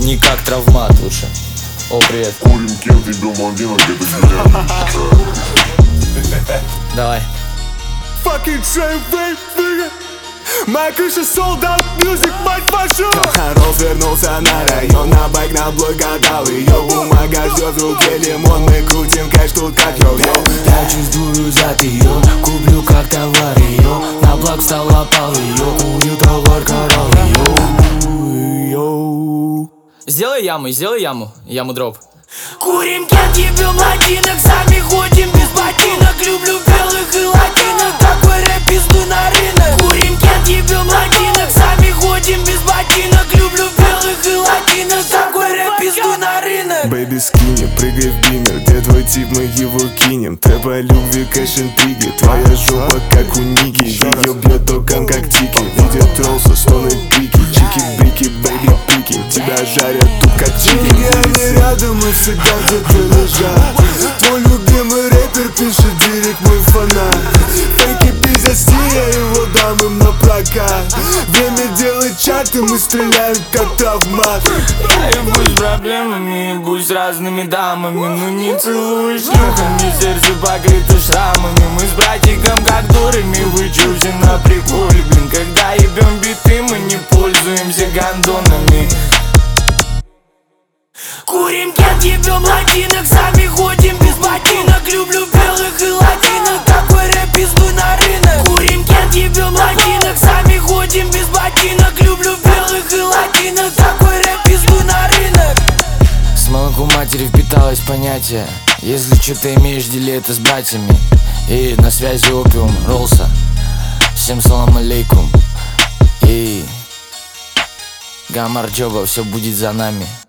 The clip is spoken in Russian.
не как травмат лучше. О, привет. Курим кент и бьем блондинок, это гениально. Давай. Fucking train vape, nigga. Моя крыша sold out music, мать вашу. Роллс вернулся на район, на байк на блок отдал ее. Бумага ждет в руке лимон, мы крутим кэш тут как йо-йо. Я чувствую зад ее, куплю как товар ее. На блок встал, лопал ее, курю товар, карал ее. Сделай яму, яму дроп. Курим кент, ебем латинок, сами ходим без ботинок. Люблю белых и латинок, такой рэп пиздуй на рынок. Курим кент, ебем латинок, сами ходим без ботинок. Люблю белых и латинок, такой рэп пиздуй на рынок. Бэйби скини, прыгай в бимер, где твой тип, мы его кинем. Трэп о любви, кэш интриги, твоя жопа как у Ники. Ее бьет током как тики, видит Роллса, стоны пики. Чики-брики, бэйби пики, тебя жарят тут как чики. Деньги рядом и всегда где-то лежат. Твой любимый рэпер пишет директ, мой фанат. Фейки пиздят стиль, я его дам им на прокат. Время делать чарты, мы стреляем как травмат. Я ебусь с проблемами, ебусь с разными дамами. Ну не целуй шлюхами, сердце покрыто шрамами. Мы с братиком как дурами, вычуся на приколе, блин. Когда ебем биты, мы не пользуемся гондонами. Курим кент, ебем латинок, сами ходим без ботинок. Люблю белых и латинок, такой рэп пиздуй на рынок. Курим кент, ебем латинок, сами ходим без ботинок. Люблю белых и латинок, такой рэп пиздуй на рынок. С молоком матери впиталось понятие: если что ты имеешь, дели это с братьями. И на связи опиум Роллса. Всем салам алейкум. И Гамар Джоба, все будет за нами.